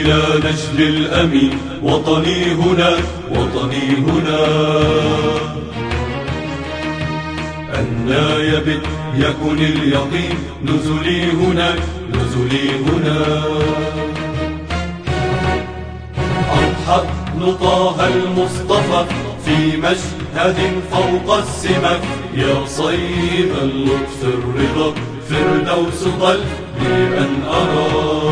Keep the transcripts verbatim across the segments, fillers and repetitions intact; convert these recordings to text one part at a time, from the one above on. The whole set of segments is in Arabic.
إلى نجل الأمين، وطني هناك وطني هنا. أنا يبت يكن اليقين، نزلي هناك نزلي هنا. أضحى طه المصطفى في مشهد فوق السمك، يا صيب اللطف الرضا فردوس قلبي أن أرى.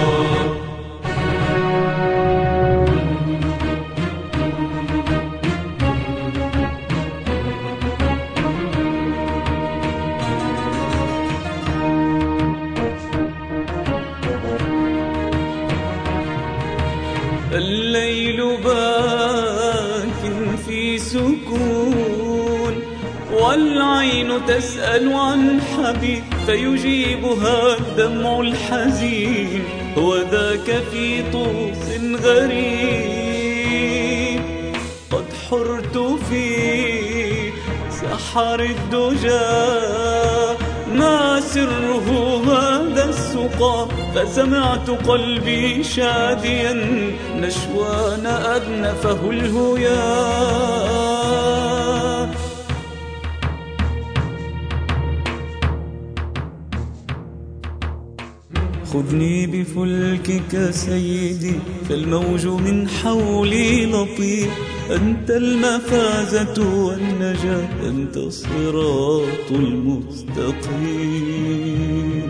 الليل باك في سكون، والعين تسأل عن حبيب فيجيبها الدمع الحزين، وذاك في طوس غريب قد حرت في سحر الدجى. ما سره هذا السقى؟ فسمعت قلبي شاديا نشوان أدنفه الهيا. خذني بفلكك سيدي، فالموج من حولي لطيف. أنت المفازة والنجاة، أنت الصراط المستقيم.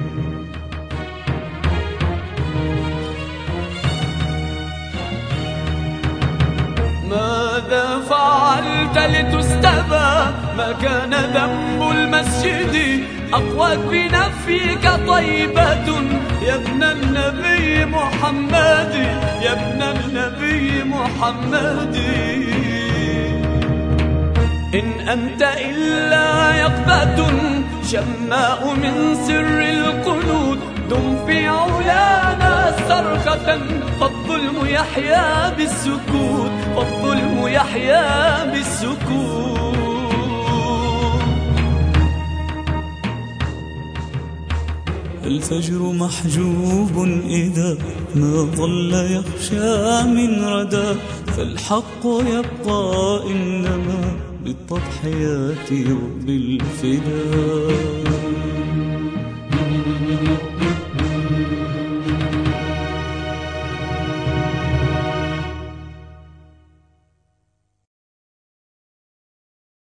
ماذا فعلت لتستبى؟ ما كان ذنب المسجد أقوت بنفيك طيبة، يا ابن النبي محمد يا ابن النبي محمد. إن أنت إلا يقظة شماء من سر القنوت، دم في علانا صرخة، فالظلم يحيا بالسكوت فالظلم يحيا بالسكوت. الفجر محجوب إذا ما ظل يخشى من ردى، فالحق يبقى إنما بالتضحيات وبالفداء.